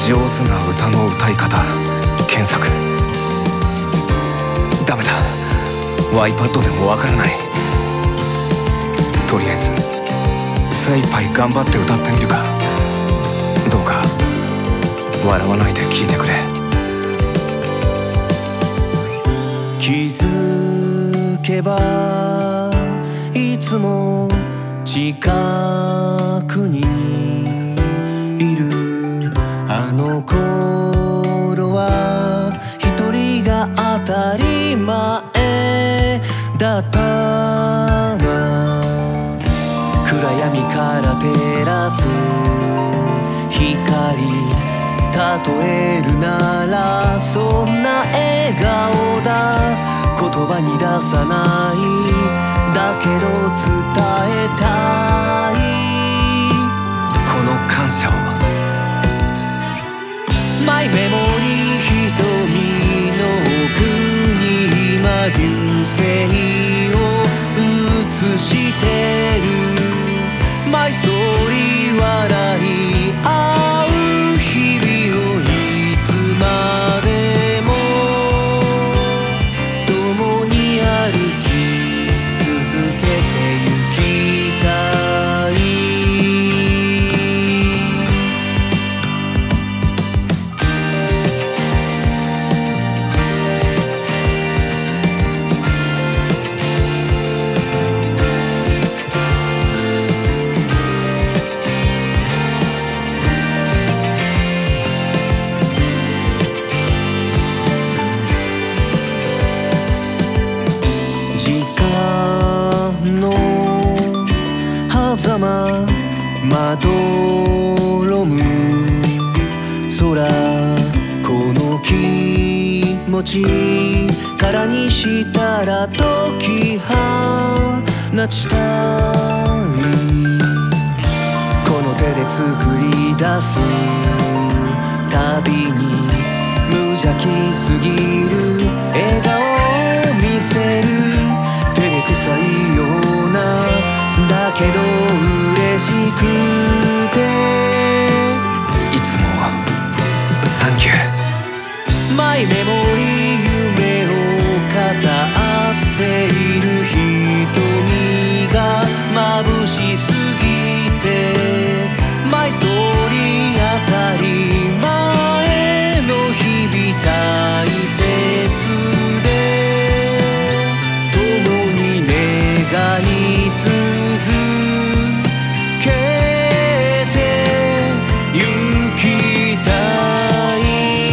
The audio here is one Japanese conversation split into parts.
上手な歌の歌い方検索。ダメだ、iPad でもわからない。とりあえず精一杯頑張って歌ってみるか。どうか笑わないで聴いてくれ。 気づけばいつも近くにいる。あの頃は一人が当たり前だったわ。暗闇から照らす光、例えるならそんな笑顔だ。言葉に出さない、だけど伝えたいこの感謝を。 マイメモリー、瞳の奥に今流星を映してる。マイストーリー、笑い合う日々をいつまでも共に歩き続けてゆきたい。狭間まどろむ空、この気持ち空にしたら解き放ちたい。この手で作り出すたびに無邪気すぎる笑顔を見せる。照れくさいようなだけど嬉しくて、 いつもサンキュー。 マイメモリー、夢を語っている瞳が眩しすぎて、マイストーリー、当たり前の日々大切で共に願い続けてゆきたい。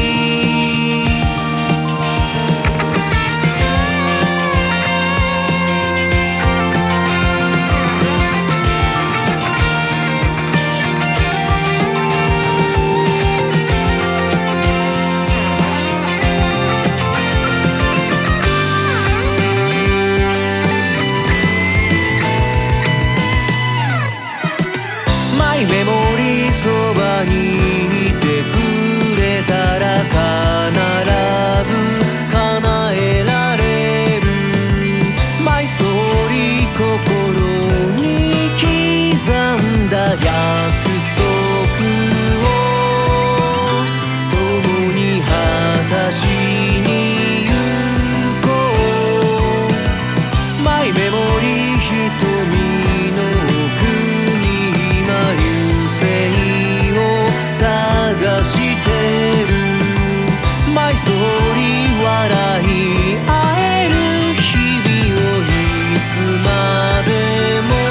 マイメモリー、そばにいてくれたら必ず叶えられる。マイストーリー、心に刻んだ約束を共に果たしに行こう。マイメモリー、瞳の奥に今流星を探してる。マイストーリー、笑い合える日々をいつまでも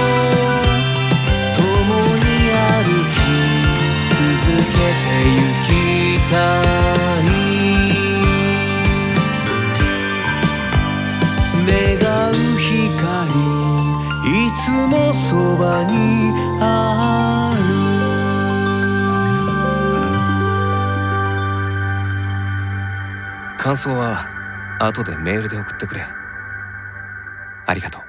共に歩き続けてゆきたい。願う光、いつもそばにある。 感想は後でメールで送ってくれ。ありがとう。